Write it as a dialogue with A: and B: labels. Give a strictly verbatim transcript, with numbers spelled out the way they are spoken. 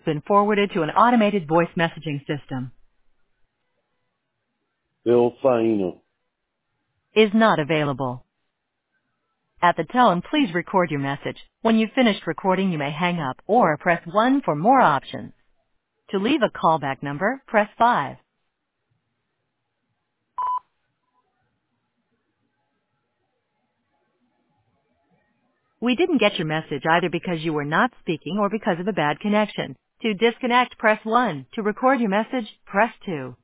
A: Been forwarded to an automated voice messaging system.
B: Bill Faina.
A: Is not available. At the tone, please record your message. When you've finished recording, you may hang up or press one for more options. To leave a callback number, press five. We didn't get your message either because you were not speaking or because of a bad connection. To disconnect, press one. To record your message, press two.